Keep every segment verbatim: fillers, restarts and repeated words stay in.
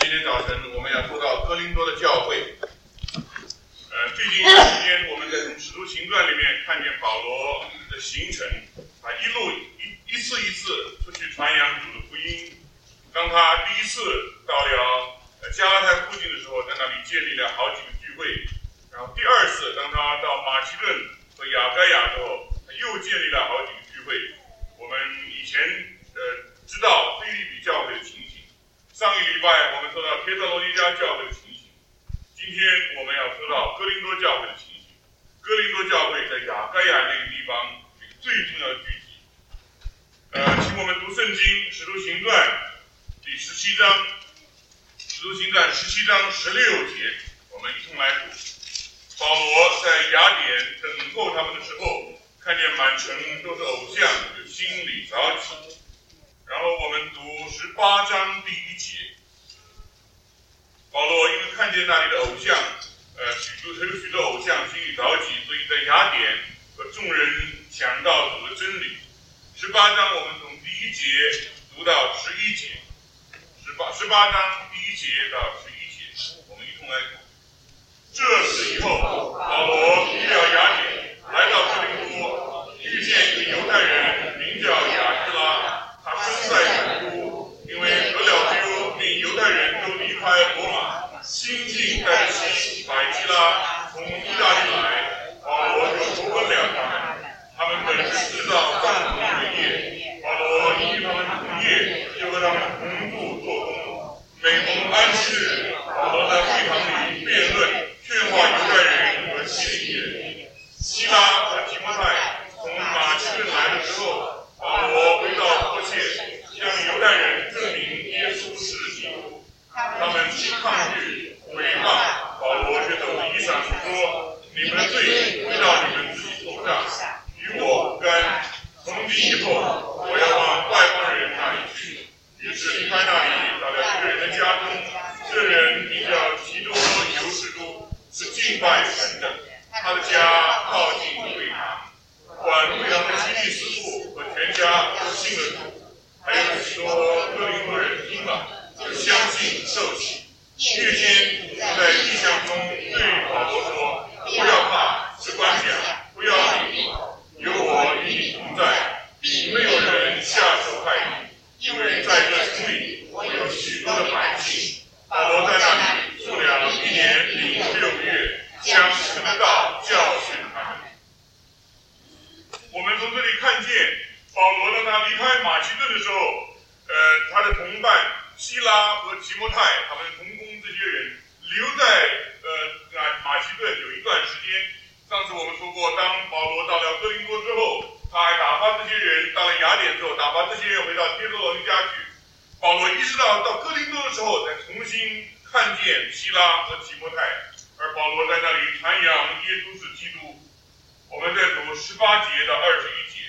今天早晨我们要说到哥林多的教会。呃，最近一段时间，我们在从《使徒行传》里面看见保罗的行程，啊，一路一一次一次出去传扬主的福音。当他第一次到了呃加拉太附近的时候，在那里建立了好几个聚会。然后第二次，当他到马其顿和亚该亚之后，他又建立了好几个聚会。我们以前呃知道腓立比教会的情形，上一礼拜我们说到帖撒罗尼迦教会的情形，今天我们要说到哥林多教会的情形。哥林多教会在亚该亚那个地方是最重要的聚集。呃，请我们读圣经《使徒行传》第十七章，《使徒行传》十七章十六节，我们一同来读。保罗在雅典等候他们的时候，看见满城都是偶像，就心里着急。然后我们读十八章第一节，保罗因为看见那里的偶像，呃，许多有许多偶像，心里着急，所以在雅典和众人讲道主的真理。十八章我们从第一节读到十一节，十八十八章第一节到十一节，我们一同来读。这事以后，保罗离了雅典，来到哥林多，遇见一个犹太人，名叫亚居拉，他生在本都，因为得了丢，令犹太人都离开罗马，新近带着妻百基拉从意大利来，保罗就投奔了他们。他们本是制造帐篷为业，保罗依他们同业，就和他们同住做工。每逢安息日，保罗在会堂里辩论，劝化犹太人和希利尼人。希拉和提摩太从马其顿来的时候，保罗回到迫切，向犹太人证明耶稣是基督。他们既抗拒毁谤，保罗却抖着衣裳说：“你们的罪归到你们自己头上，与我无干。从今以后，我要往外邦人那里去。”于是离开那里，到了一个人的家中，这人名叫提多犹士都，是敬拜神的。他的家靠近会堂，管会堂的基利师傅和全家都信了主。还有许多哥林多人听了，就相信受洗。夜间主在异象中对保罗说：“不要怕，只管讲，不要理会，有我与你同在，必没有人下手害你。因为在这城里，我有许多的百姓。”保罗在那里住了一年零六个月，将神的道教训他们。我们从这里看见，保罗当他离开马其顿的时候，呃，他的同伴希拉和提摩太，他们同工这些人留在呃马其顿有一段时间。上次我们说过，当保罗到了哥林多之后，他还打发这些人到了雅典之后，打发这些人回到帖撒罗尼迦去。保罗一直到到哥林多的时候，才重新看见希拉和提摩太，而保罗在那里传扬耶稣是基督。我们再读十八节到二十一节。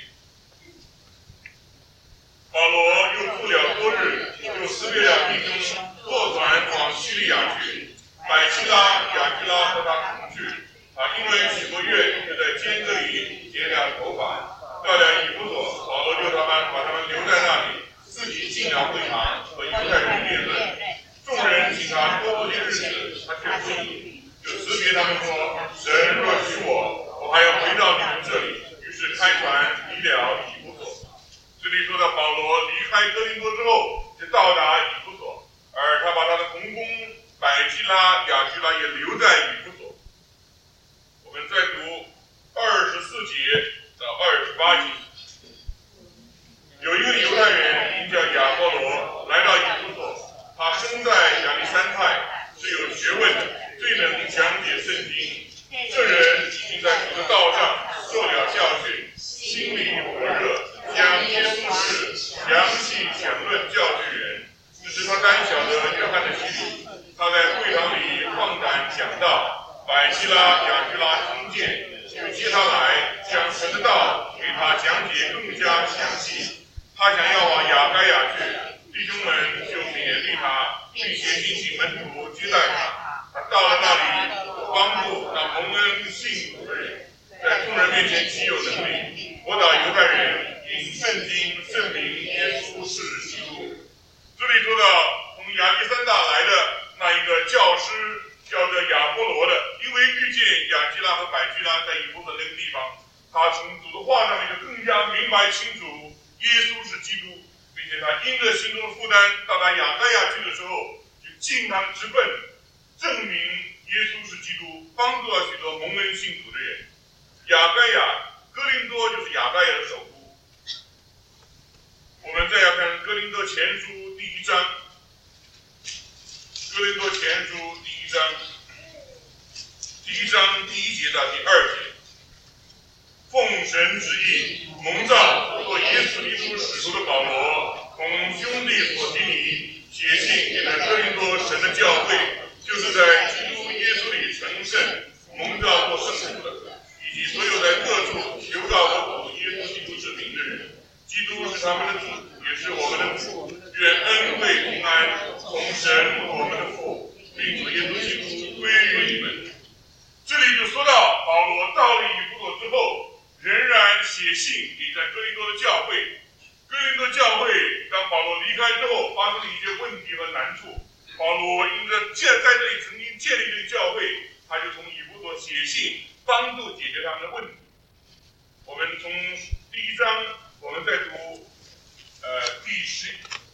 保罗又住了多日，就辞别了弟兄，坐船往叙利亚去。百基拉、亚居拉和他同去。啊，因为许多月就在监子里剪了头发。到了以弗所，保罗就他们把他们留在那里，自己进了会堂和犹太人辩论。众人请他多做些日子，他却不依，就辞别他们说：“神若许我，我还要回到你们这里。”于是开船离了以弗所。这里说到保罗离开哥林多之后，就到达以弗所，而他把他的同工百基拉、亚居拉也留在以弗所。我们再读二十四节到二十八节。有一个犹太人名叫亚波罗，来到以弗所，他生在亚历山泰，是有学问的，最能讲解圣经。这人已经在主的道上受了教训，心里火热，将耶稣事详细讲论教训人。只是他单晓得约翰的洗礼，他在会堂里放胆讲道。百基拉、亚居拉听见，就接他来，将神的道给他讲解更加详细。他想要往亚该亚去，弟兄们就勉励他，并且兴起门徒接待他。他到了那里，帮助那蒙恩信主的人，在众人面前极有能力，驳倒犹太人，引圣经证明耶稣是基督。这里说到从亚历山大来的那一个教师叫做亚波罗的，因为遇见亚基拉和百基拉在以弗所那个地方，他从主的话上面就更加明白清楚耶稣是基督，并且他因着心中的负担，到达亚该亚去的时候，就尽他的职分，证明耶稣是基督，帮助了许多蒙恩信主的人。亚该亚，哥林多就是亚该亚的首都。我们再要看哥林多前书第一章，哥林多前书第一章，第一章第一节到第二节。奉神之意，蒙召做耶稣基督使徒的保罗，同兄弟所提尼，写信给那哥林多神的教会，就是在基督耶稣里成圣、蒙召做圣徒的，以及所有在各处求告我主耶稣基督之名的人。基督是他们的主，也是我们的父。愿恩惠平安从神我们的父，并主耶稣基督归于你们。这里就说到保罗到了以弗所之后，仍然写信给在哥林多的教会。哥林多教会当保罗离开之后，发生了一些问题和难处。保罗因着建在这里曾经建立这个教会，他就从以弗所写信帮助解决他们的问题。我们从第一章，我们再读呃第十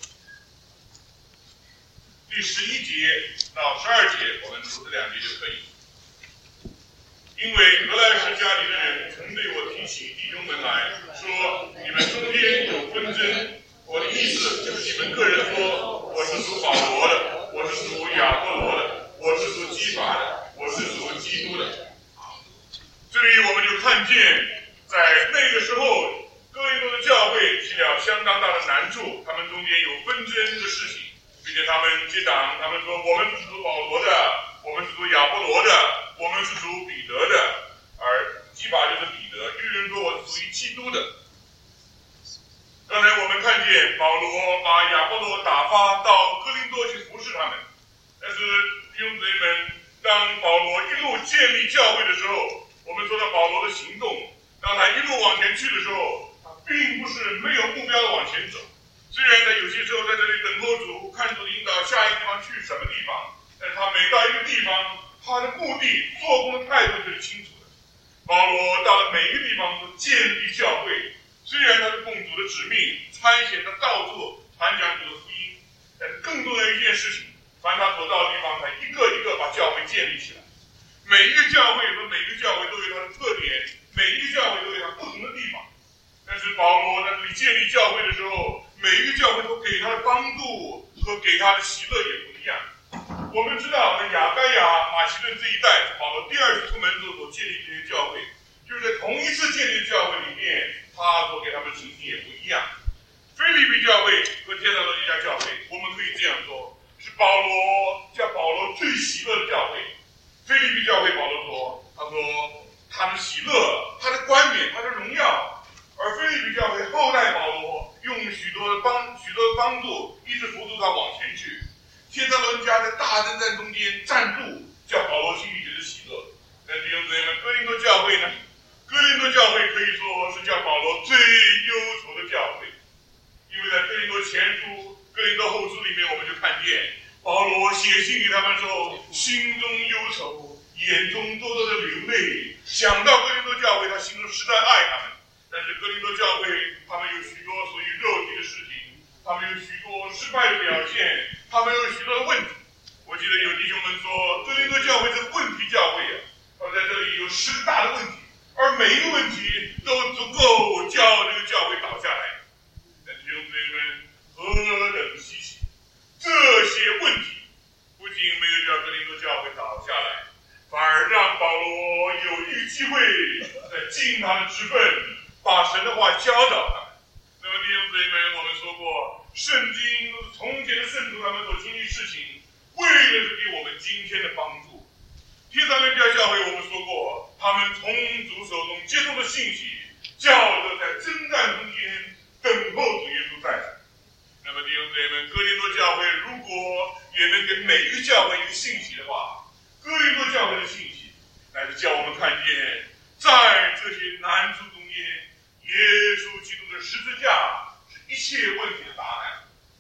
第十一节到十二节，我们读这两节就可以。因为格莱什家里的人曾对我提起弟兄们来说，你们中间有纷争。我的意思就是你们个人说，我是属保罗的，我是属亚波罗的，我是属基法的，我是属基督的。这里我们就看见，在那个时候，哥林多的教会遇了相当大的难处，他们中间有纷争的事情，并且他们结党，他们说我们是属保罗的，我们是属亚波罗的，我们是属彼得的，而基法就是彼得。有人说我是属于基督的。刚才我们看见保罗把亚波罗打发到哥林多去服侍他们，但是弟兄姊妹们，当保罗一路建立教会的时候，我们说到保罗的行动，当他一路往前去的时候，他并不是没有目标的往前走。虽然他有些时候在这里等候主，看主引导下一个地方去什么地方，但是他每到一个地方，他的目的、做工的态度就是清楚的。保罗到了每一个地方都建立教会，虽然他是奉主的指命，参显他到处传讲主的福音，但是更重要的一件事情，凡他所到的地方，他一个一个把教会建立起来。每一个教会和每一个教会都有它的特点，每一个教会都有它不同的地方。但是保罗在这里建立教会的时候，每一个教会都给他的帮助和给他的喜乐也不一样。我们知道，在亚该亚、马其顿这一带，保罗第二次出门之后所建立这些教会，就是在同一次建立的教会里面，他所给他们的成绩也不一样。腓立比教会和帖撒罗尼迦教会，我们可以这样说，是保罗叫保罗最喜乐的教会。腓立比教会，保罗说，他说他的喜乐，他的冠冕，他的荣耀。而腓立比教会后代保罗用许多的帮许多的帮助，一直辅助他往前去。帖撒罗尼迦在大征战中间站住，叫保罗心里觉得喜乐。但弟兄姊妹们，哥林多教会呢？哥林多教会可以说是叫保罗最忧愁的教会，因为在哥林多前书、哥林多后书里面，我们就看见保罗写信给他们的时候，心中忧愁，眼中多多的流泪。想到哥林多教会，他心中实在爱他们。但是哥林多教会，他们有许多属于肉体的事情，他们有许多失败的表现，他们有许多的问题。我记得有弟兄们说，哥林多教会是问题教会啊，他们在这里有十个大的问题，而每一个问题都足够叫这个教会倒下来。但弟兄姊妹们，何等稀奇！这些问题不仅没有叫哥林多教会倒下来，反而让保罗有一个机会在尽他的职分，把神的话教导他们。那么弟兄姊妹们，我们说过，圣经都是从前的圣徒他们所经历事情，为了是给我们今天的帮助。帖撒罗尼迦教会我们说过，他们从主手中接受的信息，叫着在征战中间等候主耶稣再来。那么弟兄姊妹们，哥林多教会如果也能给每一个教会一个信息的话，哥林多教会的信息，乃是叫我们看见，在这些难处中间，耶稣基督的十字架是一切问题的答案。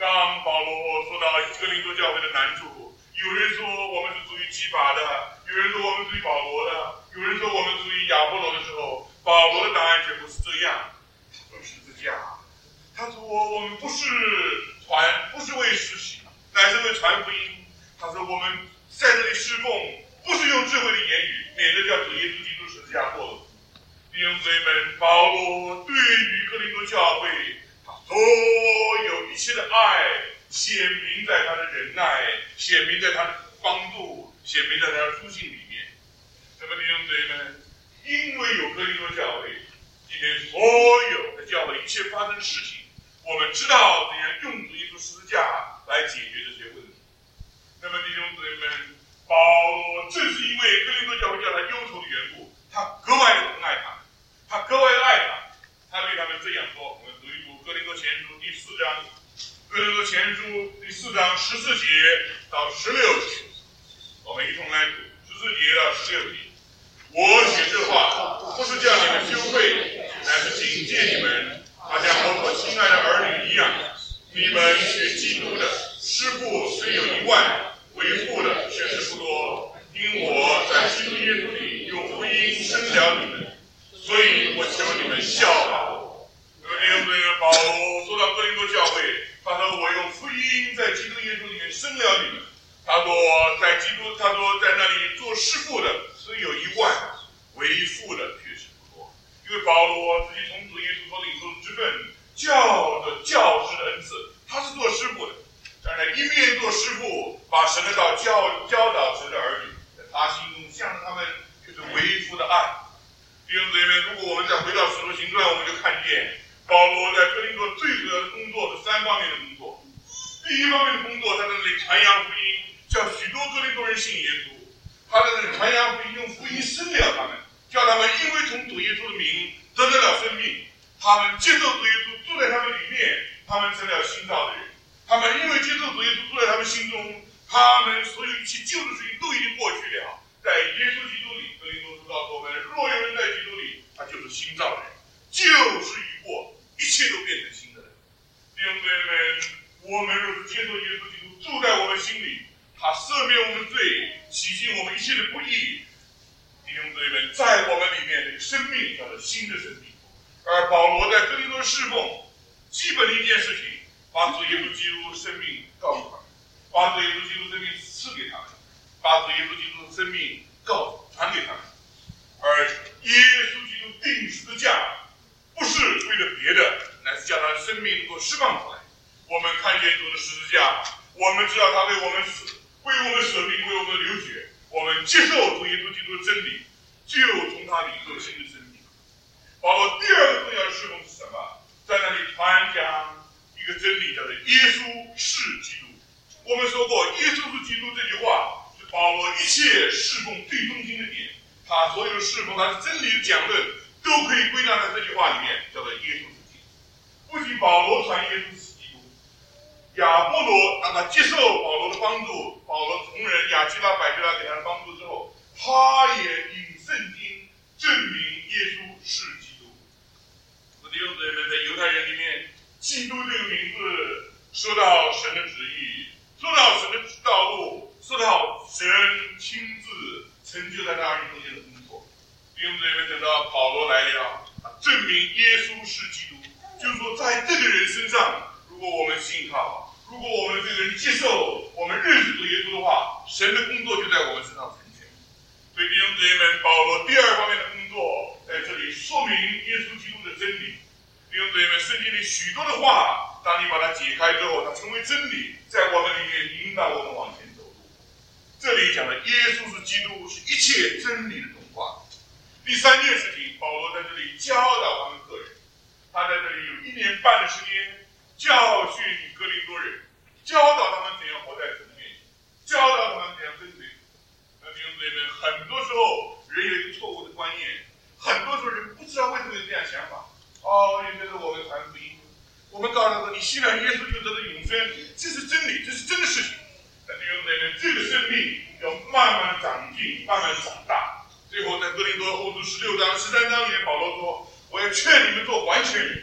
当保罗说到哥林多教会的难处，有人说我们是属于基法的，有人说我们属于保罗的，有人说我们属于亚波罗的时候，保罗的答案却不是这样。他说十字架，他说我们不是传，不是为实习，乃是为传福音。他说我们在这里侍奉，不是用智慧的言语，免得叫主耶稣基督十字架过了。弟兄姊妹们，保罗对于哥林多教会，他所有一切的爱显明在他的忍耐，显明在他的帮助，显明在他的书信里面。那么弟兄姊妹们，因为有哥林多教会，今天所有的教会一切发生的事情，我们知道怎样用主耶稣十字架来解决这些问题。那么弟兄姊妹们，保罗正是因为哥林多教会叫他忧愁的缘故，他格外的疼爱他们，他格外的爱他们，他对他们这样说。我们读一读哥林多前书第四章，哥林多前书第四章十四节到十六节，我们一同来读十四节到十六节。我写这话不是叫你们羞愧，乃是警戒你们，好像我所亲爱的儿女一样。你们学基督的师傅虽有一万，为父的却是不多，因我在基督耶稣里用福音生了你们，所以我求你们效法我。弟兄姊妹，保罗说到哥林多教会，他说我用福音在基督耶稣里面生了你们。他说在基督，他说在那里做师傅的虽有一万，为父的却是不多。因为保罗自己从主耶稣所领受的职分，教的教师的恩赐，他是做师傅的。当然，一面做师傅，把神的道教教导神的儿女，在他心中向着他们就是为父的爱。弟兄姊妹，如果我们再回到使徒行传，我们就看见保罗在哥林多最主要的工作是三方面的工作。第一方面的工作，他在那里传扬福音，叫许多哥林多人信耶稣。他在那里传扬福音，用福音生了他们，叫他们因为从主耶稣的名得到了生命，他们接受主耶稣住在他们里面，他们成了新造的人。他们因为接受主耶稣住在他们心中，他们所有一切旧的事情都已经过去了。在耶稣基督里，哥林多书告诉我们，若有人在基督里，他就是新造的人，旧事已过，一切都变成新的人。弟兄姊妹们，我们若是接受耶稣基督住在我们心里，他赦免我们罪，洗净我们一切的不义。弟兄姊妹们，在我们里面这个生命叫做新的生命。而保罗在哥林多侍奉，基本的一件事情，把主耶稣基督的生命告诉他们，把主耶稣基督生命赐给他们，把主耶稣基督的生命告诉传给他们。而耶稣基督钉十字架，不是为了别的，乃是叫他的生命能够释放出来。我们看见主的十字架，我们知道他为我们死，为我们舍命，为我们流血，我们接受主耶稣基督的真理，就从他里有新的生命。保罗第二个重要的事奉是什么？在那里传讲一个真理，叫做耶稣是基督。我们说过，耶稣是基督这句话是保罗一切事奉最中心的点。他所有的事奉，他的真理的讲论，都可以归纳在这句话里面，叫做耶稣是基督。不仅保罗传耶稣是基督，亚波罗让他接受保罗的帮助，保罗同人亚基拉、百基拉给他的帮助之后，他也引圣经证明耶稣是基督。弟兄姊妹们，在犹太人里面，基督这个名字说到神的旨意，说到神的道路，说到神亲自成就在那儿女中间的工作。弟兄姊妹们，等到保罗来了，证明耶稣是基督，就是说在这个人身上，如果我们信靠，如果我们这个人接受，我们认识主耶稣的话，神的工作就在我们身上成全。所以弟兄姊妹们，保罗第二方面的工作在这里说明耶稣基督的真理。弟兄姊妹们，圣经里许多的话，当你把它解开之后，它成为真理，在我们里面引导我们往前走路。这里讲的耶稣是基督，是一切真理的总话。第三件事情，保罗在这里教导他们个人，他在这里有一年半的时间教训哥林多人，教导他们怎样活在神的面前，教导他们怎样跟随主。那弟兄姊妹们，很多时候人有一个错误的观念，很多时候人不知道为什么有这样想法。哦，也就是我们传福音，我们告诉他说，你信了耶稣就得到永生，这是真理，这是真的事情。但弟兄姊妹们，这个生命要慢慢长进，慢慢长大。最后在哥林多后书十六章、十三章里面，保罗说：“我要劝你们做完全人。”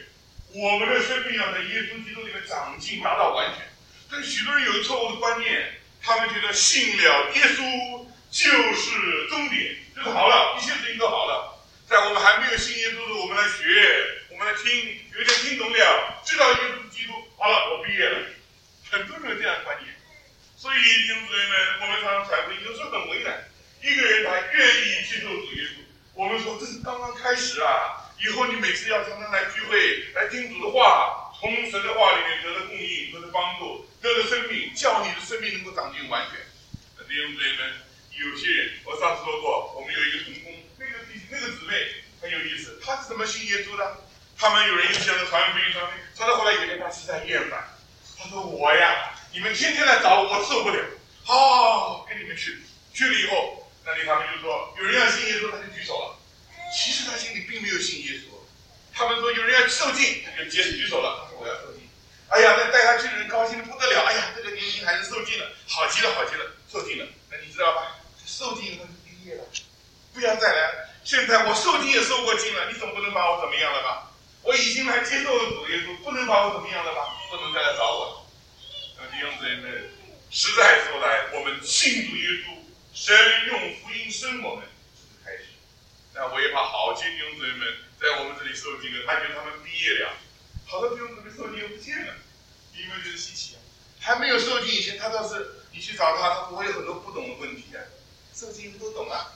我们的生命要在耶稣基督里面长进，达到完全。但许多人有错误的观念，他们觉得信了耶稣就是终点，就是好了，一切事情都好了。在我们还没有信耶稣的时候，我们来学，我们来听，有一天听懂了，知道耶稣基督，好了，我毕业了。很多人有这样的观念，所以弟兄姊妹们，我们常常传福音，有时候很为难。一个人他愿意接受主耶稣，我们说这是刚刚开始啊，以后你每次要常常来聚会，来听主的话，从神的话里面得到供应，得到帮助，得到生命，叫你的生命能够长进完全。弟兄姊妹们，有些人，我上次说过，我们有一个同工，那个弟那个姊妹很有意思，她是怎么信耶稣的？他们有人一直想着传福音传福音，传到后来有一天他实在厌烦，他说我呀，你们天天来找我，我受不了，好，跟你们去，去了以后。那里他们就说，有人要信耶稣，他就举手了。其实他心里并没有信耶稣。他们说有人要受尽，他就接举手了。他说我要受尽。哎呀，那带他去的人高兴的不得了。哎呀，这个年轻孩子受尽了，好极了，好极了，受尽了。那你知道吧？受尽以后就毕业了，不要再来了。现在我受尽也受过尽了，你总不能把我怎么样了吧？我已经来接受了主耶稣，不能把我怎么样了吧？不能再来找我了。那弟兄姊妹们，实在说来，我们信主耶稣。神用福音生我们，这是开始。那我也怕好些弟兄姊妹们在我们这里受尽了，他觉得他们毕业了，好多弟兄姊妹受尽又不见了，因为这是稀奇啊。还没有受尽以前，他倒是你去找他，他不会有很多不懂的问题啊。受尽都懂啊。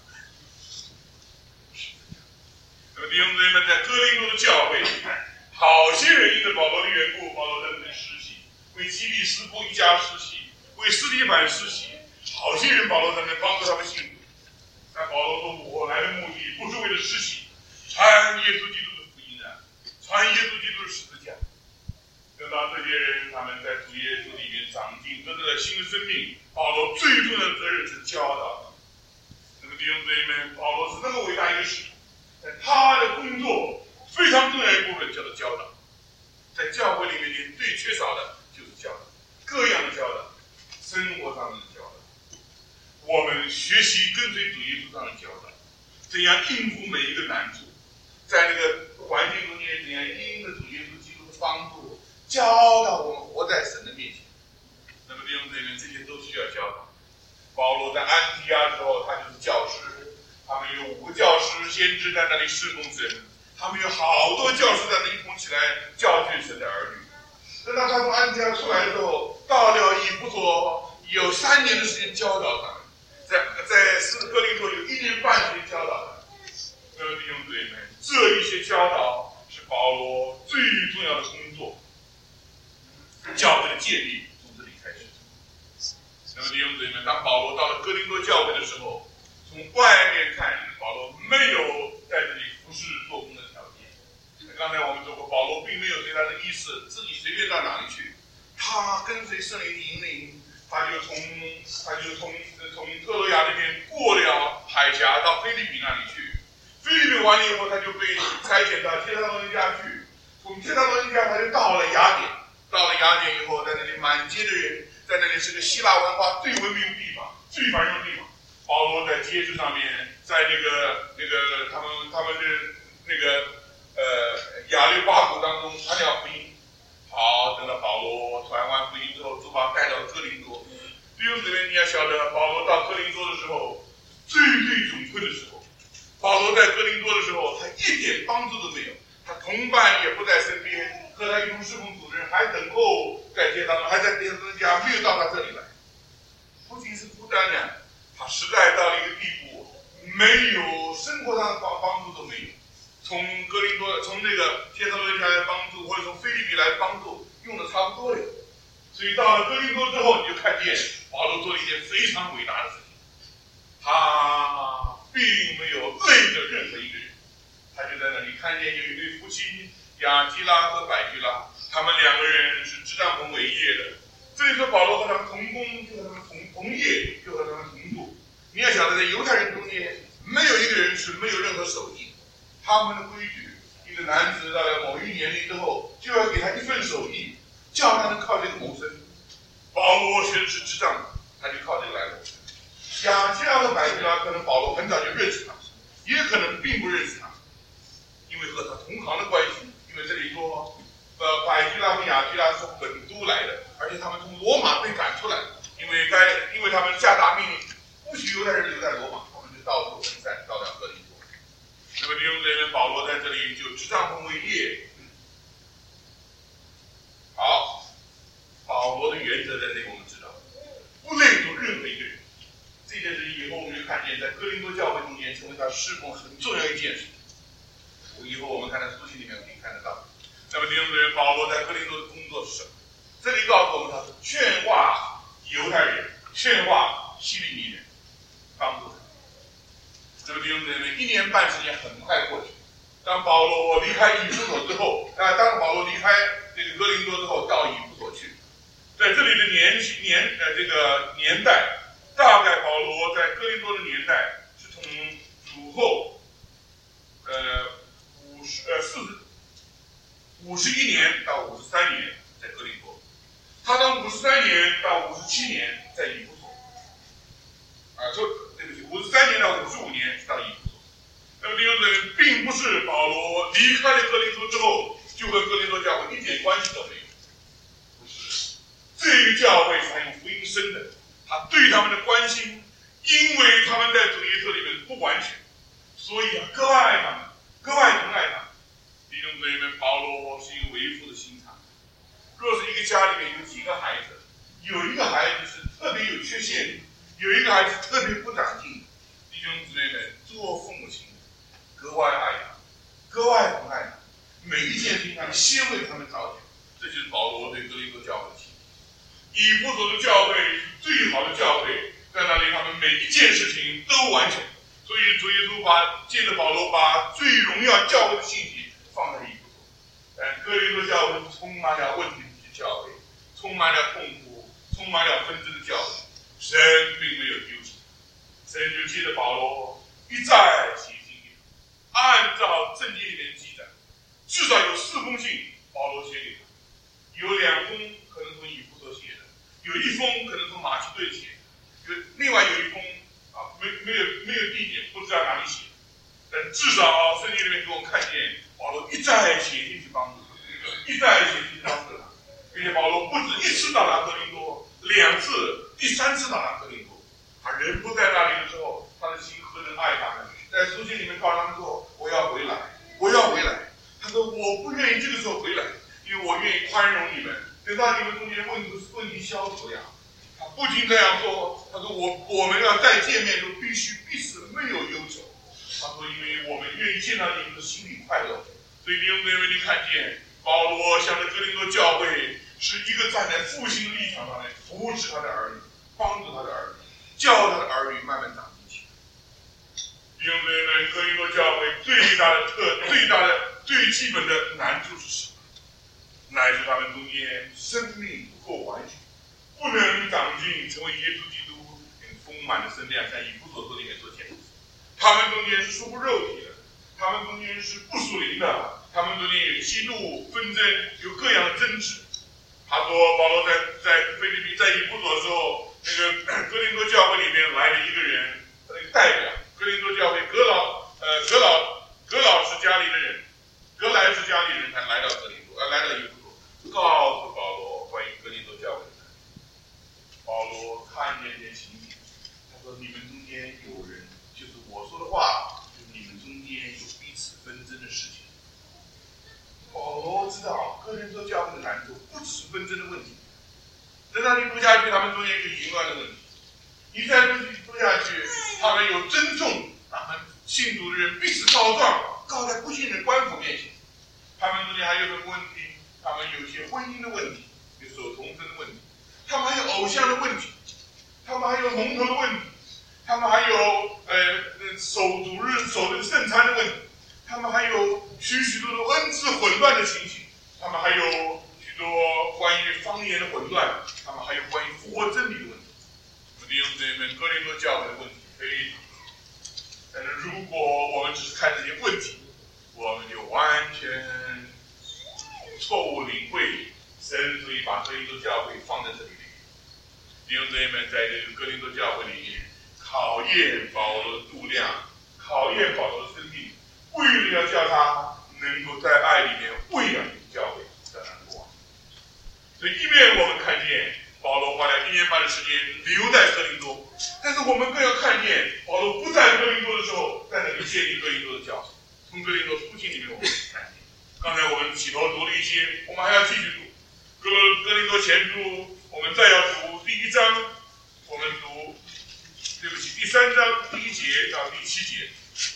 那么弟兄姊妹们在哥林多的教会，好些人因着保罗的缘故，保罗在这里实习，为基利斯布一家实习，为斯提反实习。好些人保罗在那帮助他们信主，但保罗说：“我来的目的不是为了施洗，传耶稣基督的福音啊，传耶稣基督的十字架。”等到这些人他们在主耶稣里面长进，得到了新的生命，保罗最重要的责任是教导他们。那么弟兄姊妹们，保罗是那么伟大一个使徒，但他的工作非常重要一部分叫做教导，在教会里面最缺少的就是教导，各样的教导，生活上的教导。我们学习跟随主耶稣上的教导，怎样应付每一个难处，在那个环境中间怎样因着主耶稣基督的帮助，教导我们活在神的面前。那么弟兄姊妹，这些都需要教导。保罗在安提阿的时候，他就是教师，他们有五个教师先知在那里侍奉神，他们有好多教师在那里一同起来教训神的儿女。等到他从安提阿出来的时候，到了以弗所，有三年的时间教导他们。在在斯哥林多有一年半时间教导的，各位弟兄姊妹们，这一些教导是保罗最重要的工作。教会的建立从这里开始。那么弟兄姊妹们，当保罗到了哥林多教会的时候，从外面看，保罗没有在这里服侍做工的条件。刚才我们说过，保罗并没有对他的意思自己随便到哪里去，他跟随圣灵的引领。他就从他就从从特罗亚那边过了海峡到菲律宾那里去，菲律宾完了以后，他就被差遣到帖撒罗尼迦去，从帖撒罗尼迦他就到了雅典，到了雅典以后，在那里满街的人，在那里是个希腊文化最文明的地方，最繁荣的地方。保罗在街市上面，在那个那个他们他们的那个呃亚略巴谷当中传讲福音。好，等到保罗传完福音之后，就把他带到哥林多。弟兄姊妹，你要晓得，保罗到哥林多的时候，最最窘困的时候，保罗在哥林多的时候，他一点帮助都没有，他同伴也不在身边，和他一同侍奉主的人还等候在街上，还在帖撒罗尼迦，没有到他这里来。不仅是孤单呢，他实在到了一个地步，没有生活上的帮帮助都没有。从哥林多，从那个帖撒罗尼迦来帮助，或者从菲律宾来帮助，用的差不多了。所以到了哥林多之后，你就看见保罗做了一件非常伟大的事情，他并没有累着任何一个人，他就在那里看见有一对夫妻雅基拉和百基拉，他们两个人是支帐篷为业的。这里说保罗和他们同工，就和他们同同业，就和他们同住。你要晓得，在犹太人中间，没有一个人是没有任何手艺。他们的规矩，一个男子到了某一年龄之后，就要给他一份手艺，叫他能靠这个谋生。保罗全是支帐，他就靠这个来谋生。雅基拉和百基拉可能保罗很早就认识他，也可能并不认识他，因为和他同行的关系。因为这里说， 犹太人留在罗马，他们就到处分散，到达哥林多。那么弟兄姊妹，保罗在这里就支帐篷为业。好，保罗的原则在这里我们知道，不累着任何一个人。这件事以后我们就看见，在哥林多教会中间成为他侍奉很重要一件事。以后我们看到书信里面可以看得到。那么弟兄姊妹，保罗在哥林多的工作是什么？这里告诉我们，他是劝化犹太人，劝化希利尼人，帮助他。那么弟兄姊妹，一年半时间很快过去。当保罗离开以弗所之后，啊，当保罗离开这个哥林多之后，到以弗所去。在这里的年年呃这个年代，大概保罗在哥林多的年代是从主后呃五十呃四十五十一年到五十三年在哥林多，他从五十三年到五十七年在以弗所，啊，说对不起，五十三年到五十五年到以弗所。那么弟兄姊妹，并不是保罗离开了哥林多之后就和哥林多教会一点关系都没有，不是。这个教会是很有福音生的，他对他们的关心，因为他们在主耶稣里面不完全，所以啊，格外爱他们，格外疼爱他们。弟兄姊妹们，保罗是一个为父的心肠。若是一个家里面有几个孩子，有一个孩子是特别有缺陷的，有一个孩子特别不长进的，弟兄姊妹们，做父母亲的格外爱他，格外疼爱他，每一件事情他们先为他们着想。这就是保罗对哥林多教会的期待。以弗所的教会是最好的教会，在那里他们每一件事情都完成。所以主耶稣把借着保罗把最荣耀教会的信息放在以弗所。但哥林多教会充满了问题的教会，充满了痛苦，充满了纷争的教会。神并没有丢弃，神就借着保罗一再写信给他，按照圣经里面记载，至少有四封信保罗写给他，有两封可能从以弗所写的，有一封可能从马其顿写的，有另外有一封啊没没有没有地点，不知道哪里写，但至少圣经里面给我们看见保罗一再写信去帮助他，一再写信帮助他，并且保罗不止一次到达哥林多，两次，第三次到达哥林多，他人不在那里的时候，他的心何等爱他们，在书信里面告诉他们说：“我要回来，我要回来。”他说：“我不愿意这个时候回来，因为我愿意宽容你们，等到你们中间问题问题消除呀。”他不仅这样说，他说我我们要再见面就必须彼此没有忧愁。他说，因为我们愿意见到你们的心里快乐。所以弟兄姊妹，你看见保罗向着哥林多教会是一个站在复兴立场上来扶持他的儿女，帮助他的儿女，教他的儿女慢慢长进起来。弟兄姊妹们，哥林多教会最大的特、最大的、最基本的难处是什么？乃是他们中间生命不够完全。不能长进，成为耶稣基督很丰满的身量，像以弗所书里面所讲的。他们中间是属乎肉体的，他们中间是不属灵的，他们中间有嫉妒、纷争，有各样的争执。他说，保罗在在腓立比在以弗所的时候，那个哥林多教会里面来了一个人，那个代表哥林多教会格老呃格老格老氏家里的人，格莱氏家里人，他来到哥林多，呃来到以弗所，告诉保罗关于哥林多教会。保罗看见这情景，他说：“你们中间有人，就是我说的话，就是你们中间有彼此纷争的事情。”保罗知道哥林多教会的难处不只是纷争的问题，等到你读下去，他们中间有淫乱的问题；你再读下去，他们有尊重，他们信主的人彼此告状，告在不信的官府面前。他们中间还有什么问题？他们有些婚姻的问题，有守童贞的问题。他们还有偶像的问题，他们还有蒙头的问题，他们还有呃守主日守这个圣餐的问题，他们还有许许多多恩赐混乱的情形，他们还有许多关于方言的混乱，他们还有关于复活真理的问题。弟兄姊妹们，哥林多教会的问题非常多，但是如果我们只是看这些问题，我们就完全错误领会神所以把哥林多教会放在这里。弟兄姊妹们，在这个哥林多教会里面，考验保罗的度量，考验保罗的生命，为了要叫他能够在爱里面喂养教会，让他能够完。所以，一面我们看见保罗花了一年半的时间留在哥林多， 但是我们更要看见保罗不在哥林多的时候，在那里建立哥林多的教会。从哥林多书信里面我们看见，刚才我们起头读了一些，我们还要继续读。哥哥林多前书，我们再要读第一章，我们读，对不起，第三章第一节到第七节。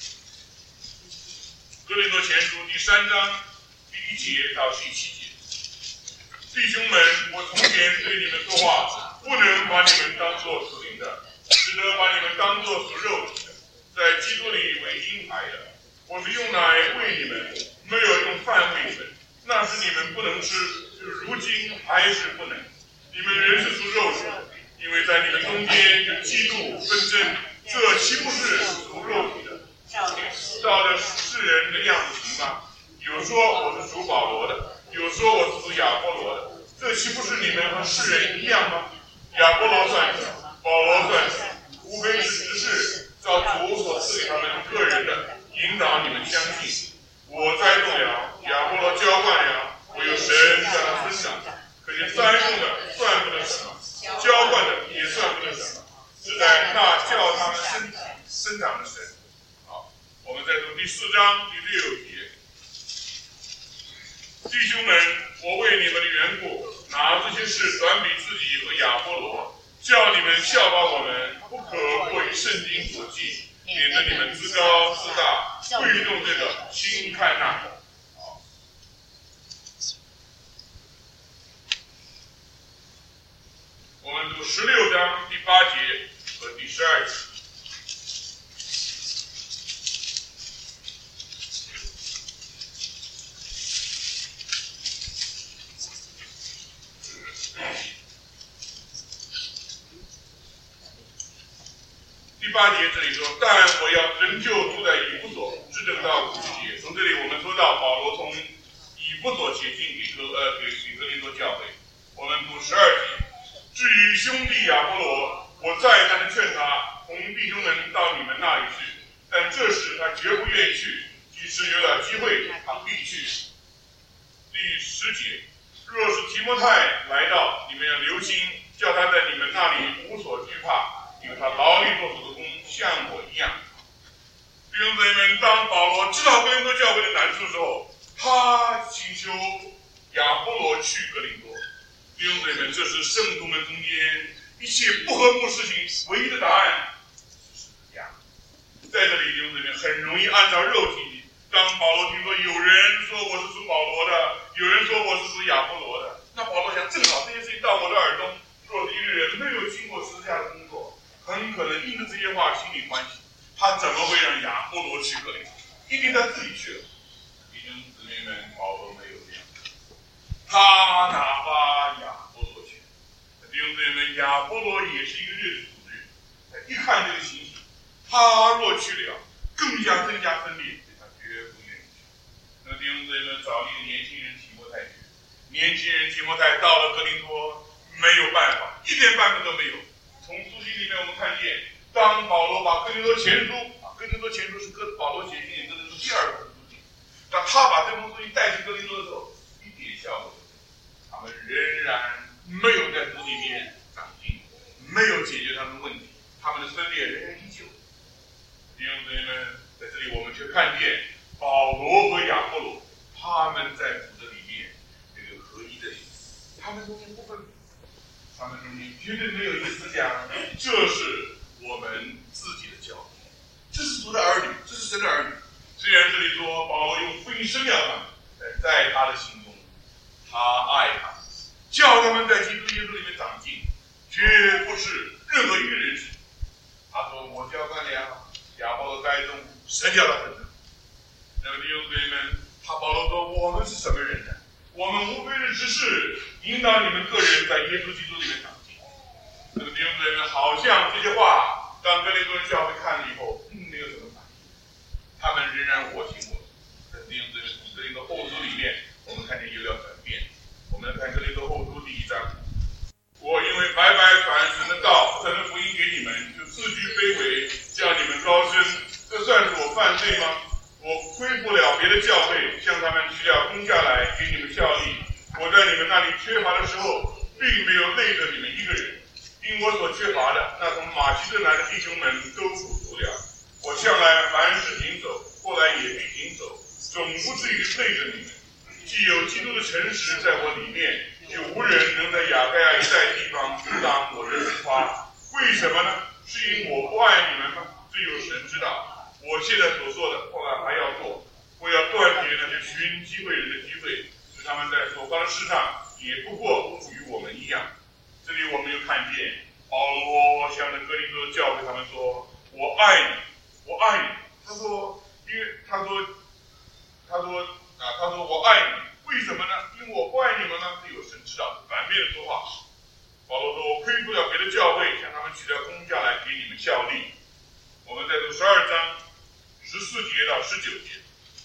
哥林多前书第三章第一节到第七节。弟兄们，我从前对你们说话，不能把你们当作属灵的，只得把你们当作属肉体的，在基督里为婴孩的。我是用来喂你们，没有用饭喂你们，那是你们不能吃，如今还是不能。你们原是属肉体的，因为在你们中间有嫉妒纷争，这岂不是属肉体的？照着世人的样子行吗？有说我是属保罗的，有说我是属亚波罗的，这岂不是你们和世人一样吗？亚波罗算什么？保罗算什么？无非是执事，照主所赐给他们个人的，引导你们相信。我栽种了，亚波罗浇灌了，我有神叫他生长。可是栽种的算不得什么，浇灌的也算不得什么，是在那叫他们生生长的神。好，我们再读第四章第六节。弟兄们，我为你们的缘故，拿这些事转比自己和亚波罗，叫你们效法我们，不可过于圣经所记，免得你们自高自大，贵重这个，轻看那个。好，我们读十六章第八节和第十二节。第八节这里说，但我要仍旧住在以弗所，直等到五十节。从这里我们说到保罗从以弗所写信给哥呃给给哥林多教会。我们读十二节。至于兄弟亚波罗，我再三的劝他同弟兄们到你们那里去，但这时他绝不愿意去，即使有了机会，他必去。第十节。若是提摩太来到，你们要留心，叫他在你们那里无所惧怕，因为他劳力做主的工，像我一样。弟兄姊妹们，当保罗知道哥林多教会的难处之后，他请求亚波罗去哥林多。弟兄姊妹们，这是圣徒们中间一切不和睦事情唯一的答案。在这里，弟兄姊妹很容易按照肉体。当保罗听说有人说我是属保罗的，有人说我是属亚波罗的，那保罗想，正好这件事情到我的耳中，若是一个人没有经过十字架的工作，很可能因着这些话心里欢喜，他怎么会让亚波罗去哥林多？一定他自己去了。弟兄姊妹们，保罗没有这样，他哪怕亚波罗去？弟兄姊妹们，亚波罗也是一个日子组织，一看这个情形，他若去了，更加增加分裂。那弟兄姊妹们，找一个年轻人提摩太去，年轻人提摩太到了哥林多，没有办法，一点办法都没有。从书信里面我们看见，当保罗把哥林多前书啊，哥林多前书是哥保罗写信给哥林多第二封书信，当他把这封书信带去哥林多的时候，一点效果都没有，他们仍然没有在主里面长进，没有解决他们问题，他们的分裂仍然依旧。弟兄姊妹们，在这里我们却看见保罗和亚波罗，他们在主的里面这个合一的，他们中间不分，他们中间绝对没有一个思想，这是我们自己的教会，这是主的儿女，这是神的儿女。虽然这里说保罗用福音生养他们，但在他的心中，他爱他们，叫他们在基督耶稣里面长进，绝不是任何一个人士。他说：“我浇灌了，亚波罗栽种，神叫他生长。”那么弟兄姊妹们，他保罗说：“我们是什么人呢？我们无非是只是引导你们个人在耶稣基督里面长进。”那么弟兄姊妹们，好像这些话，当哥林多教会看了以后，并没有什么反应，他们仍然我行我素。在弟兄姊妹哥林多后书里面，我们看见有了转变。我们来看哥林多后书第一章。我因为白白传神的道、神的福音给你们，就自居卑微，叫你们高升，这算是我犯罪吗？我亏负了别的教会，向他们取了工价来给你们效力。我在你们那里缺乏的时候，并没有累着你们一个人，因我所缺乏的，那从马其顿来的弟兄们都富足了。我向来凡事行走，后来也必行走，总不至于累着你们。既有基督的诚实在我里面，就无人能在亚该亚一带地方阻挡我的出发。为什么呢？是因我不爱你们吗？只有神知道。我现在所做的，后来还要做。我要断绝那些寻机会人的机会，使他们在所发的事上也不过与我们一样。这里我们又看见保罗向着哥林多的教会他们说：“我爱你，我爱你。”他说，因为他说，他说啊，他说我爱你，为什么呢？因为我不爱你们呢，只有神知道。反面的说话，保罗说：“我亏负了别的教会，向他们取了工价来给你们效力。”我们再读十二章十四节到十九节。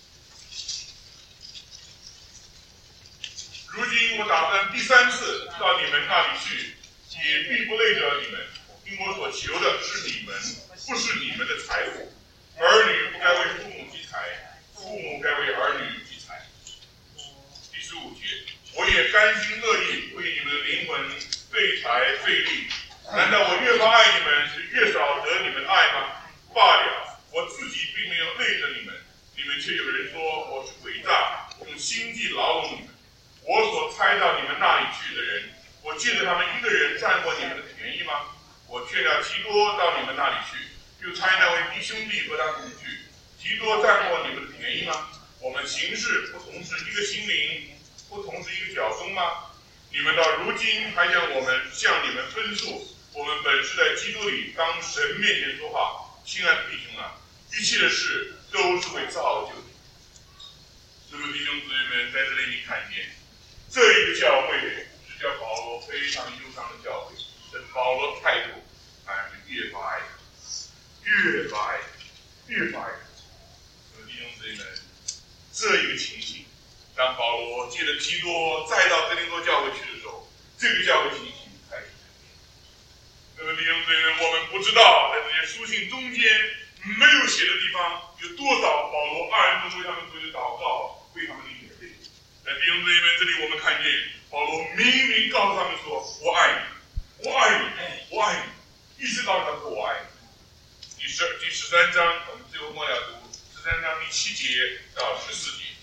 如今我打算第三次到你们那里去，也并不累着你们，因我所求的是你们，不是你们的财物。儿女不该为父母积财，父母该为儿女积财。第十五节，我也甘心乐意为你们的灵魂费财费力。难道我越发爱你们，是越少得你们爱吗？罢了，我自己并没有累着你们，你们却有人说我是诡诈，用心计劳动你们。我所猜到你们那里去的人，我借着他们一个人占过你们的便宜吗？我劝了提多到你们那里去，就差那位弟兄弟和他同去。提多占过你们的便宜吗？我们行事不同是一个心灵，不同是一个脚中吗？你们到如今还向我们向你们分述，我们本是在基督里当神面前说话。亲爱的弟兄啊，一切的事都是为造就你。那么弟兄姊妹们，在这里你看见这一个教会是叫保罗非常忧伤的教会，这保罗态度还是越发爱他，越发爱他，越发爱他。那么弟兄姊妹们，这一个情形，当保罗借着基督再到哥林多教会去的时候，这个教会情形开始改变。那么弟兄姊妹们，我们不知道在这些书信中间没有写的地方，有多少保罗二人中为他们做的祷告，为他们的眼泪。在弟兄姊妹们这里，我们看见保罗明明告诉他们说：“我爱你，我爱你，我爱你。”一直告诉他们说：“我爱你。”第十第十三章，我们最后末了读十三章第七节到十四节。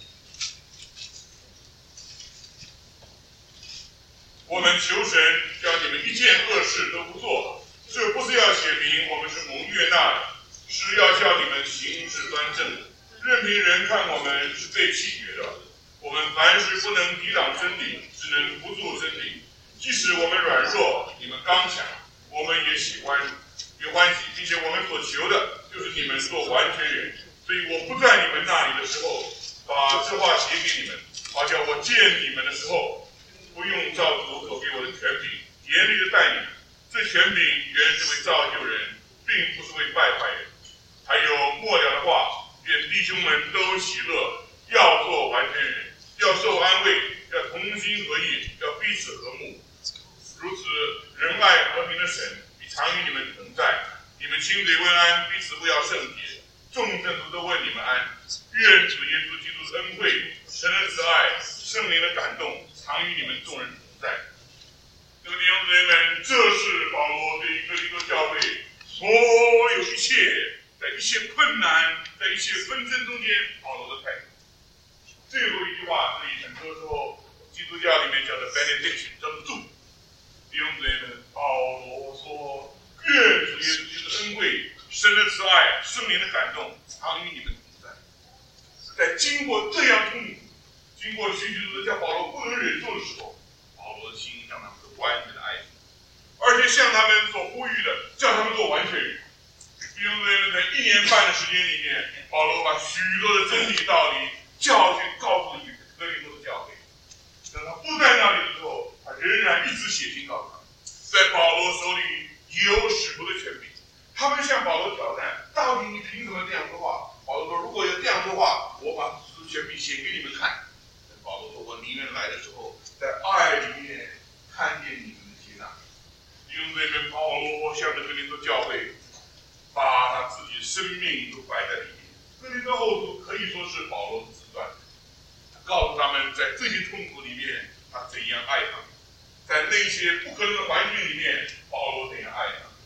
我们求神叫你们一件恶事都不做，这不是要显明我们是蒙悦纳的，是要叫你们行事端正，任凭人看我们是被弃绝的。我们凡事不能抵挡真理，只能不住真理。即使我们软弱，你们刚强，我们也喜欢，也欢喜，并且我们所求的就是你们做完全人。所以我不在你们那里的时候，把这话写给你们，好叫我见你们的时候，不用照主所给我的权柄严厉的待你们。这权柄原是为造就人，并不是为败坏人。还有末了的话，愿弟兄们都喜乐，要做完全人，要受安慰，要同心合意，要彼此和睦。如此仁爱和平的神必常与你们同在。你们亲嘴问安，彼此不要圣洁。众圣徒都问你们安。愿主耶稣基督的恩惠、神的慈爱、圣灵的感动，常与你们众人同在。那么弟兄姊妹们，这是保罗对于哥林多教会所有一切，在一切困难、在一切纷争中间，保罗的态度。最后一句话，这里很多时候基督教里面叫做 benediction， 叫做祝福。弟兄姊妹们，保罗说：“愿主耶稣基督的恩惠、神的慈爱、圣灵的感动，常与你们同在。”在经过这样痛苦、经过许许多多叫保罗不能忍受的时候，保罗的心向他们是完全的爱，而且向他们所呼吁的，叫他们做完全人。弟兄姊妹们，在一年半的时间里面，保罗把许多的真理道理、教训告诉哥林多的教会。等他不在那里的时候，他仍然一直写信告诉他们，在保罗手里有使徒的权柄。他们向保罗挑战：到底你凭什么这样说话？保罗说：如果有这样说话，我把使徒权柄写给你们看。保罗说：我宁愿来的时候，在爱里面看见你们的接纳。弟兄姊妹们，保罗向着哥林多教会，把他自己的生命都摆在里面。哥林多后书可以说是保罗的自传，他告诉他们，在这些痛苦里面，他怎样爱他们；在那些不可能的环境里面，保罗怎样爱他们。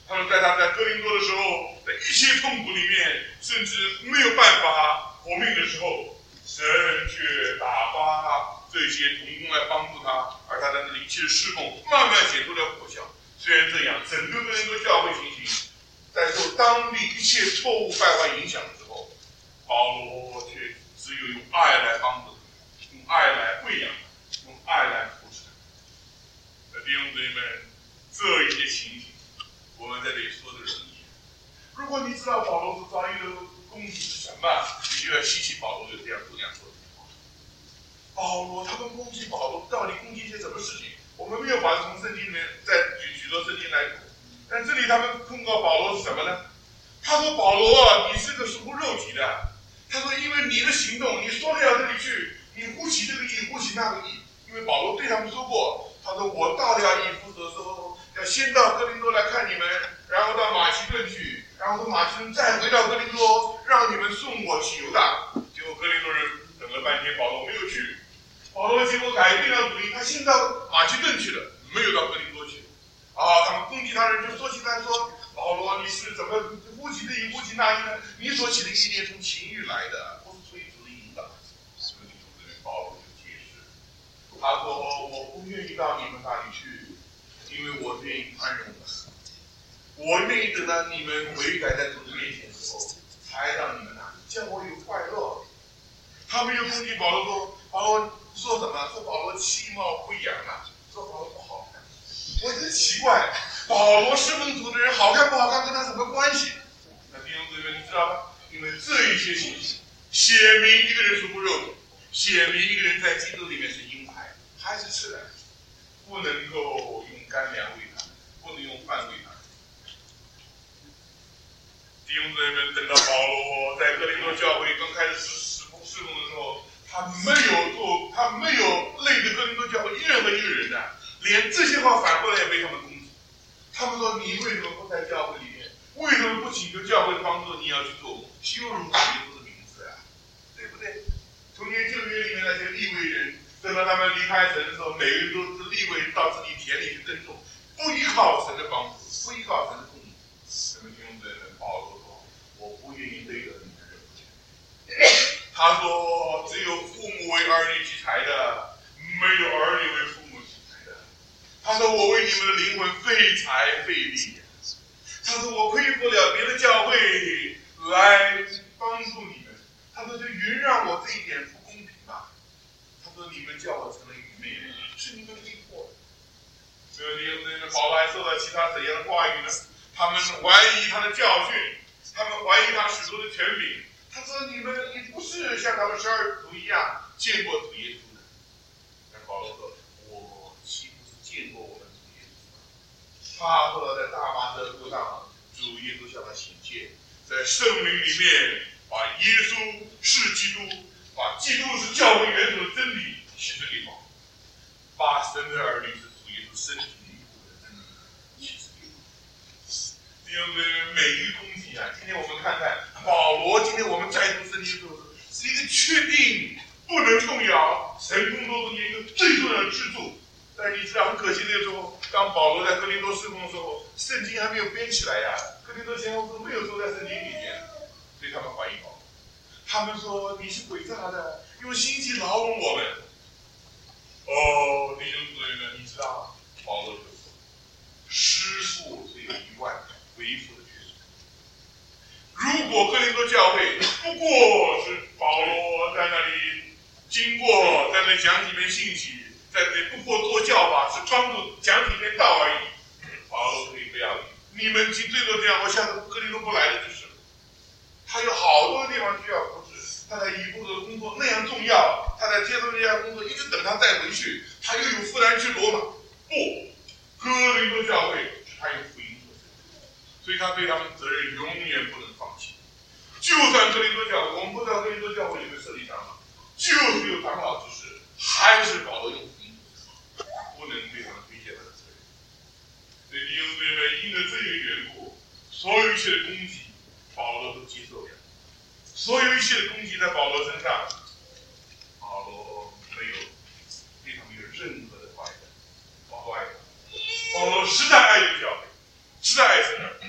他们在他在哥林多的时候，在一切痛苦里面，甚至没有办法活命的时候，神却打发这些同工来帮助他，而他在那里一切的侍奉慢慢显出了果效。虽然这样，整个哥林多教会情形在受当地一切错误败坏影响之后，保罗却只有用爱来帮助他，用爱来喂养他，用爱来扶持他。弟兄姊妹们，这一些情形，我们在这里说的是一。如果你知道保罗所遭遇的攻击是什么，你就要稀奇保罗就这样这样做。保罗他们攻击保罗，到底攻击一些什么事情？我们没有把从圣经里面再举许多圣经来读，但这里他们控告保罗是什么呢？他说：“保罗啊，你是个属乎肉体的。”他说：“因为你的行动，你说得了这里去，你呼起这个意，呼起那个意。因为保罗对他们说过，他说我到了以弗所之后，要先到哥林多来看你们，然后到马其顿去，然后从马其顿再回到哥林多，让你们送我去犹大。结果哥林多人等了半天，保罗没有去。保罗结果改变了主意，他先到马其顿去了，没有到哥林多去。啊，他们攻击他人就说起他说。”保罗，你是怎么呼起这一呼起那一呢？你所起的意念从情欲来的，不是出于主的引导。所以弟兄姊妹，保罗就解释，他说：“我不愿意到你们那里去，因为我愿意宽容的，我愿意等到你们悔改在主的面前之后，才让你们那里，叫我有快乐。”他们又攻击保罗说：“保罗说什么？说保罗其貌不扬啊，说保罗不好看。”我真奇怪。保罗是蒙主的人，好看不好看跟他什么关系？那弟兄姊妹，你知道吗？因为这一些信息，写明一个人属乎肉体，写明一个人在基督里面是婴孩，还是吃的，不能够用干粮喂他，不能用饭喂他。弟兄姊妹们，等到保罗在哥林多教会刚开始施施施工的时候，他没有做，他没有累着哥林多教会任何一个人的、啊，连这些话反过来也被他们攻击。他们说：“你为什么不在教会里面？为什么不请求教会的帮助？你要去做羞辱主耶稣的名字啊，对不对？从前旧约里面那些利未人，等到他们离开神的时候，每个人都是利未人到自己田里去耕种，不依靠神的帮助，不依靠神的供应。什么弟兄姊妹，保罗说：我不愿意累着你们人。他说：只有父母为儿女积财的，没有儿女为父母积财的。他说：我为你们的灵魂费财费力。他说：我亏不了别的教会来帮助你们。他说：就原谅我这一点不公平吧。他说：你们叫我成了愚昧人，是你们逼迫的。所以弟兄姊妹，保罗还受到其他怎样的话语呢？他们怀疑他的教训，他们怀疑他许多的权柄。他说：你们你不是像他们十二徒一样见过主耶稣的。但保罗说：我岂不是见过我们主耶稣吗？他后来在大马色路上，主耶稣向他显现，在圣灵里面把耶稣是基督，把基督是教会元首的真理显示给保罗，把神的儿女是主耶稣身体的一部分的真理显示给保罗。弟兄姊妹，每一个攻击啊，今天我们看看保罗，今天我们再读圣经的时候，是一个确定不能动摇神工作中间一个最重要的支柱。但你知道很可惜的时候，当保罗在哥林多事工的时候，圣经还没有编起来呀、啊，哥林多前后书没有说在圣经里面，所以他们怀疑保罗。他们说你是诡诈的，用心机牢笼我们。哦，弟兄姊妹们，你知道保罗就说，师傅只有一万，为父的缺少。如果哥林多教会不过是保罗在那里经过，在那里讲几篇信息，在这里不过做教法，是帮助讲几篇道而已。保罗可以不要你，你们最多这样，我下次哥林多不来了就是了。他有好多地方需要服侍，他在以弗所的工作那样重要，他在接受这项工作，一直等他再回去，他又有负担去罗马。不，哥林多教会他有福音做，所以他对他们责任永远不能放弃。就算哥林多教会，我们不知道哥林多教会有没有设立长老，就是有长老之事，还是保罗用福音做，不能对他们推卸他的责任。所以弟兄姊妹，因着这个缘故，所有一切的攻击，保罗都接受了。所有一切的攻击在保罗身上，保罗没有对他们有任何的坏的坏的。保罗实在爱这个教会，实在爱神，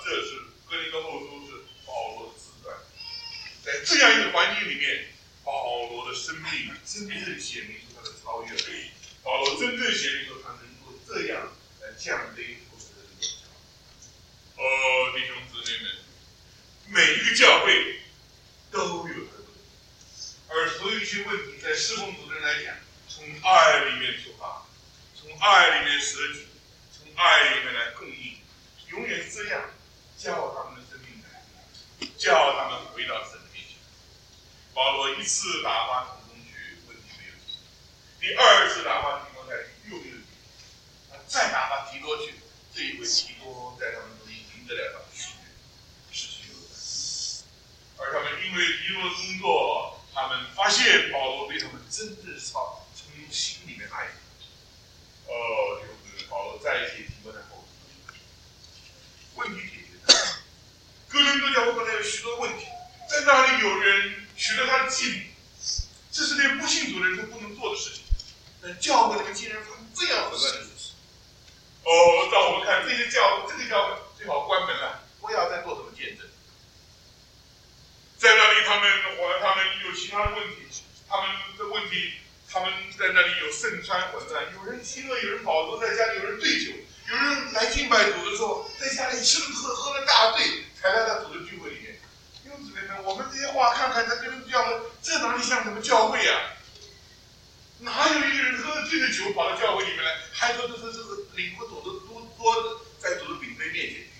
这是哥林多后书是保罗的自传，在这样一个环境里面，保罗的生命真正显明出他的超越。保罗真正显明出他能够这样来降卑我们的这个教。哦，弟兄姊妹们，每一个教会都有它的问题，而所有一些问题，在侍奉主的人来讲，从爱里面出发，从爱里面舍己，从爱里面来供应，永远是这样，叫他们的生命改变，叫他们回到神的面前。保罗一次打发同工去，问题没有解决；第二次打发提摩太去，又没有解决；再打发提多去，这一回提多在他们中间赢得了他们训练，失去有感。而他们因为提多的工作，他们发现保罗对他们真正是从心里面爱他。哦，就是保罗再一次提摩太后书，问题解决了。哥林多教会本来有许多问题，在那里有人取了他的祭品，这是连不信主的人都不能做的事情。但教会里面竟然发生这样混乱的事情。哦，让我们看这些教会，这个教会最好关门了，不要再做什么见证。在那里，他们他们有其他的问题，他们的问题，他们在那里有盛川混乱，有人亲热，有人饱足，在家里有人醉酒，有人来敬拜主的时候，在家里吃了喝喝了大醉，才来到主的聚会里面。弟兄姊妹们，我们这些话看看，他跟人教会，这哪里像什么教会啊？哪有一个人喝了醉的酒跑到教会里面来，还说这是这个领不主的多多的在主的饼杯面前？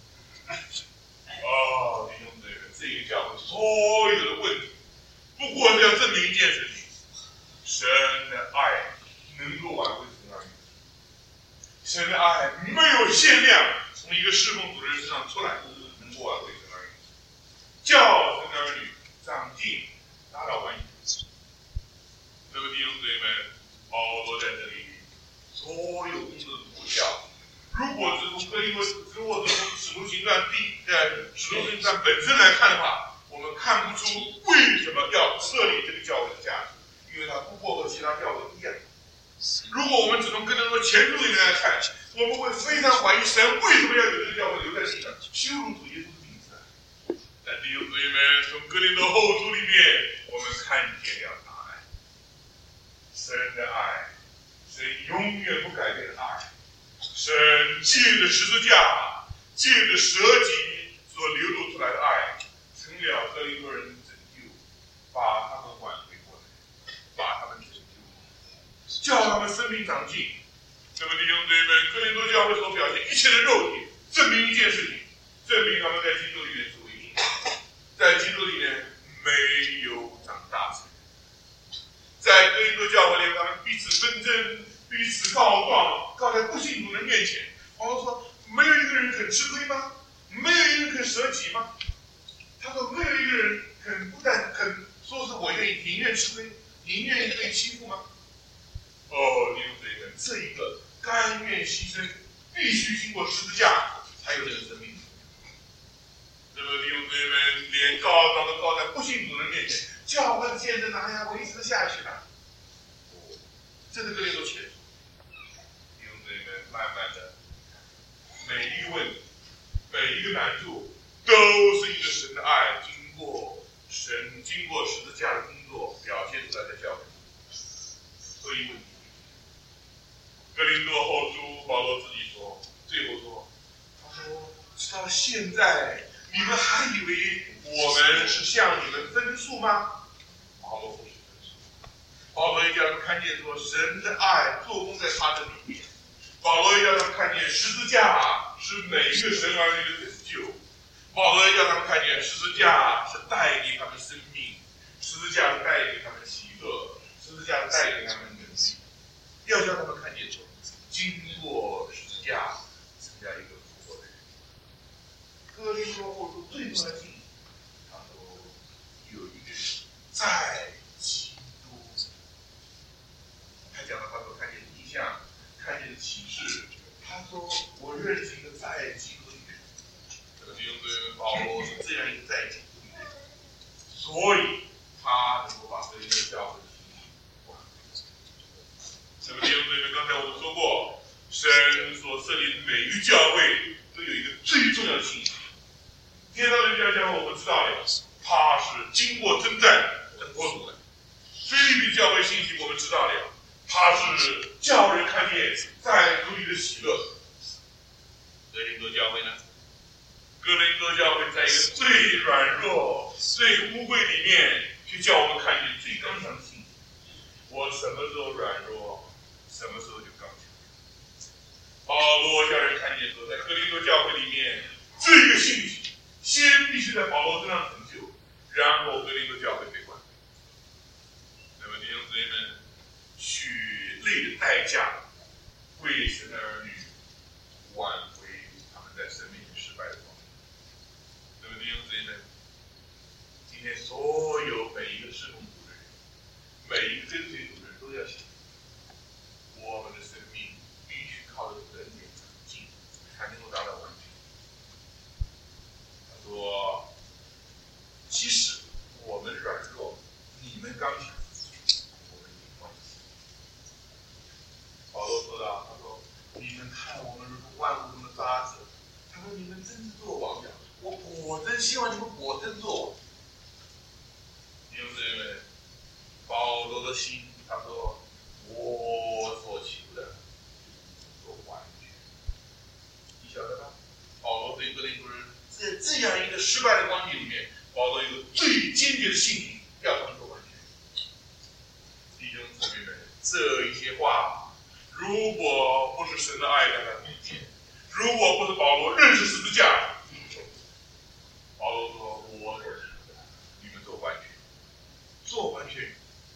哦，弟兄姊妹们，这个教会所有的问题，不过是要证明一件事情：神的爱能够挽回神而已。神的爱没有限量，从一个侍奉主的人身上出来，能够挽回神而已。叫神的儿女长进，达到完全。那么弟兄姊妹们，保罗在这里所有工作的果效，如果只从哥林多，如果只从使徒行传第呃使徒行传本身来看的话，我们看不出为什么要设立这个教会的价值，因为它不过和其他教会一样。如果我们只从哥林多前书里面来看，我们会非常怀疑神为什么要有这个教会留在地上，羞辱主耶稣的名字。但弟兄姊妹们，从哥林多后书里面，我们看见了答案。神的爱，神永远不改变的爱，神借着十字架，借着舍己所流露出来的爱，成了哥林多人的拯救，把他们挽回过来，把他们拯救，叫他们生命长进。那么弟兄姊妹们，哥林多教会所表现一切的肉体，证明一件事情，证明他们在基督里面是唯一，在基督里面没有长大成。在哥林多教会里，他们彼此纷争，彼此告状，告在不信主人面前。保罗说：“没有一个人肯吃亏吗？没有一个人肯舍己吗？”他说：“没有一个人肯不但肯说是我愿意，宁愿吃亏，宁愿被欺负吗？”哦，弟兄姊妹们，这一个甘愿牺牲，必须经过十字架才有这个生命。那么弟兄姊妹们，连告状都告在不信主人面前。教会的见证哪样维持得下去呢？哦，这是哥林多前书。弟兄姊妹们，慢慢的，每一个问题，每一个难处，都是一个神的爱，经过神经过十字架的工作表现出来的教会。所以问题，哥林多后书保罗自己说，最后说，他说，直到现在，你们还以为我们是向你们分数吗？保罗不是分数，保罗也叫他们看见说神的爱做工在他的里面。保罗也叫他们看见十字架是每一个神儿女的拯救。保罗也叫他们看见十字架是带给他们生命，十字架是带给他们喜乐，十字架是带给他们能力。要叫他们看见说，经过十字架成了一个复活的人。哥林多后书最重要的经历，他说有一个人在基督，他讲了他所看见的意象，看见的启示。他说我认识一个在基督里面，这个弟兄姊妹们，保罗是这样一个在基督里面，所以他能够把这一个教会的信息哇。那么弟兄姊妹们，刚才我们说过，神所设立的每一个教会都有一个最重要的信息。 多教会呢？哥林多教会在一个最软弱、最污秽里面，去叫我们看见最刚强的信息。我什么时候软弱，什么时候就刚强。保罗叫人看见说，在哥林多教会里面，这个信息先必须在保罗身上成就，然后哥林多教会被关闭。那么弟兄姊妹们，血泪的代价，为神的儿女挽回他们在生命失败的光景。那么弟兄姊妹们，今天所有每一个侍奉组的人，每一个跟随组的人都要想，我们的生命必须靠着人点长进，才能够达到完全。他说，其实我们软弱，你们刚强，我们没关系。保罗说的，他说，你们看我们如同万物中的渣子，他说你们真是做王样，我果真希望你们果真做王。弟兄姊妹们，保罗的心，他说，我所求的做完全。你晓得吧？保罗对哥林多人在这样一个失败的光景里面，保罗有最坚决的信心，要他们做完全。弟兄姊妹们，这一些话，如果不是神的爱在他面前，如果不是保罗认识十字架，保罗说：“我所求的，你们做完全，做完全。”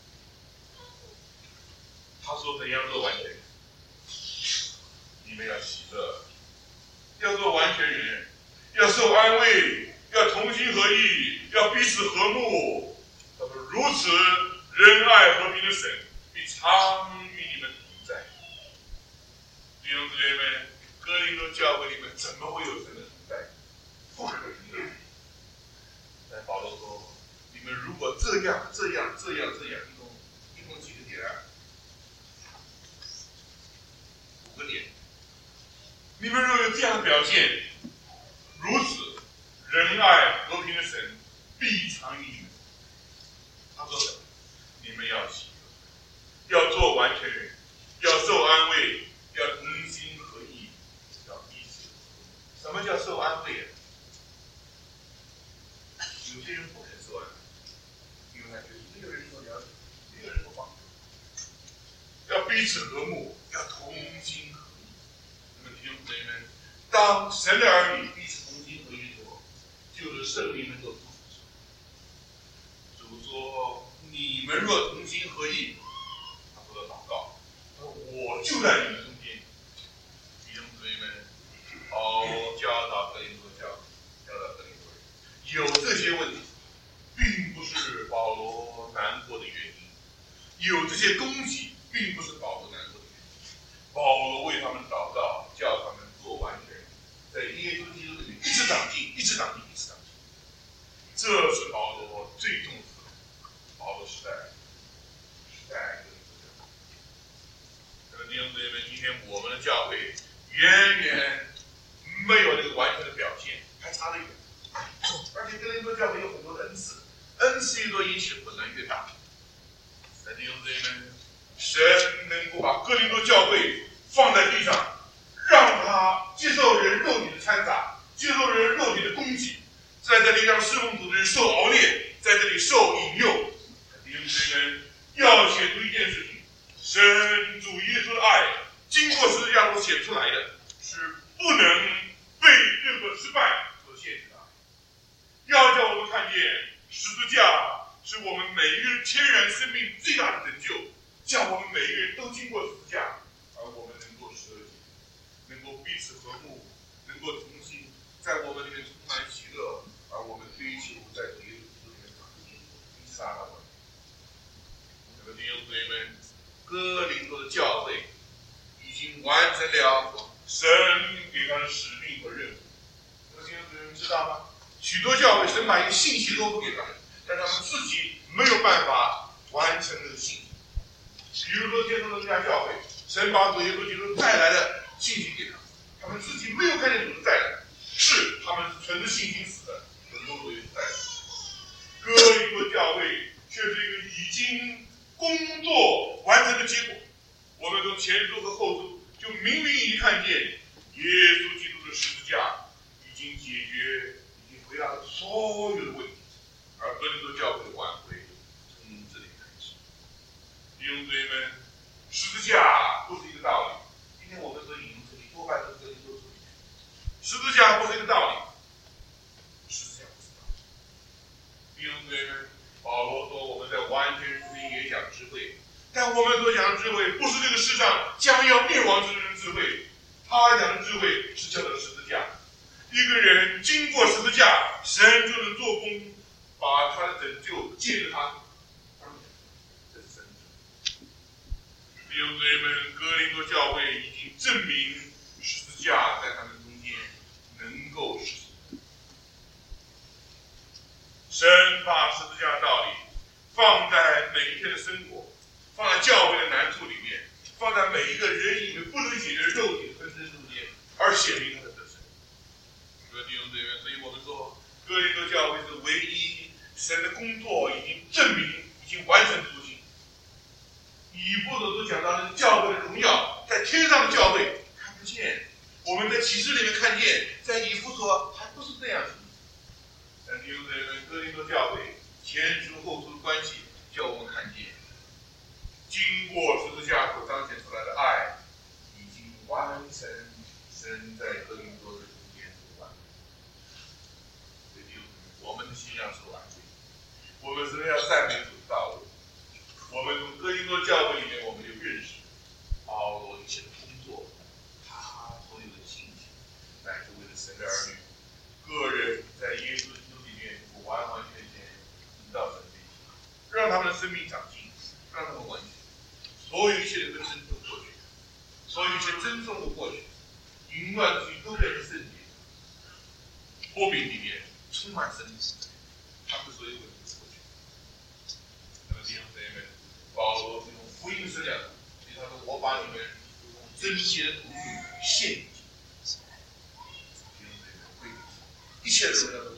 他说：“怎样做完全？你们要喜乐，要做完全人，要受安慰，要同心合意，要彼此和睦。”他说：“如此，仁爱和平的神必常与你们同在。”弟兄姊妹们，哥林多教会里面怎么会有神的同在？不可能的。但保罗说：“你们如果这样、这样、这样、这样，一共一共几个点啊？五个点。你们若有这样的表现，如此仁爱和平的神必常与你们。”他说什么？你们要喜乐，要做完全人，要受安慰，要同心合意，要彼此和睦。什么叫受安慰啊？有些人不肯受安慰，因为他觉得没有人能了解，没有人能帮助。要彼此和睦，要同心合意。那么弟兄姊妹们，当神的儿女彼此同心合意的时候，就是圣灵能够做的时候。主说：“你们若同心合意，他说的祷告，我就在你们中间。”弟兄姊妹们，保罗教导哥林多教，教导哥林多人，有这些问题，并不是保罗难过的原因；有这些攻击，并不是保罗难过的原因。保罗为他们祷告，叫他们做完全，在耶稣基督里面一直长进，一直长进，一直长进。这是保罗最重视的。保罗时代，时代哥林多教会。可能弟兄姊妹们，今天我们的教会远远没有那个完全的表现，还差得远。而且哥林多教会有很多的恩赐，恩赐越多，引起的混乱越大。但弟兄姊妹们，神能够把哥林多教会放在地上，让他接受人肉体的掺杂，接受人肉体的攻击，在这里让侍奉主的人受熬炼，在这里受引诱。弟兄姊妹们，要显出一件事情：神主耶稣的爱，经过十字架所显出来的，是不能被任何失败所限制的。要叫我们看见十字架是我们每一个人天然生命最大的拯救，叫我们每一个人都经过十字架，而我们能够舍己，能够彼此和睦，能够同心，在我们里面充满喜乐，而我们追求在主耶稣基督里面长进，以撒的完全。那么弟兄姊妹们，哥林多的教会已经完成了神给他的使命和任务。那么弟兄姊妹们知道吗？许多教会神把一个信息托付给他们，但他们自己没有办法完成这个信息。比如说天主的家教会，神把主耶稣基督带来的信息给他们，他们自己没有看见主的带来，是他们是存着信心死的，很多主耶稣带来。哥林多教会却是一个已经工作完成的结果。我们从前书和后书就明明已经看见耶稣基督的十字架十字架不是一个道理，十字架不是道理。弟兄姊妹们，保罗说我们在完全福音也讲智慧，但我们所讲的智慧不是这个世上将要灭亡之人的智慧，他讲的智慧是叫做十字架。一个人经过十字架，神就能做工，把他的拯救借着他。这是神的。弟兄姊妹们，哥林多教会已经证明十字架在他们中间能够实行。神把十字架的道理放在每一天的生活，放在教会的难处里面，放在每一个人以为不能解决的肉体的纷争中间，而显明他的得胜。弟兄姊妹，所以我们说，哥林多教会是唯一神的工作已经证明、已经完成的途径。以弗所书讲到的教会的荣耀，在天上的教会看不见，我们在启示里面看见，在以弗所还不是这样子。但弟兄姊妹们，哥林多教会前书后书的关系，叫我们看见，经过十字架所彰显出来的爱，已经完成神在哥林多的中间所完成。所以弟兄姊妹，我们的信仰是完备，我们是要赞美主的道路。我们从哥林多教会里面，我们就认识保罗一切的工作，他所有的信心，乃是为了神的儿女，个人在耶稣基督里面完完全全依到神面前，让他们的生命长进，让他们完全，所有一切的纷争都过去，所有一切争讼都过去，淫乱之都变成圣洁，波饼里面充满神的慈爱，他们所有问题都过去。那么弟兄姊妹们，保罗是用福音的力量，所以他说：“我把你们用贞洁的途径献给你。”弟兄姊妹们，一切的荣耀都